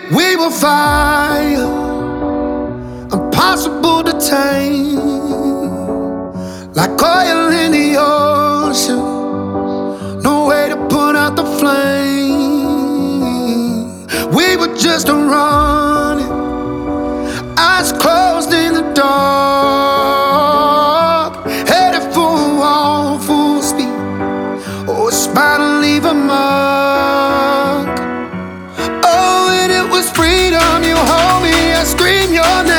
We were fire, impossible to tame, like oil in the ocean, no way to put out the flame. We were just running, eyes closed in the dark, headed for a wall full speed. Oh, it's about to leave a mark. Oh, and it was freedom. You hold me, I scream your name.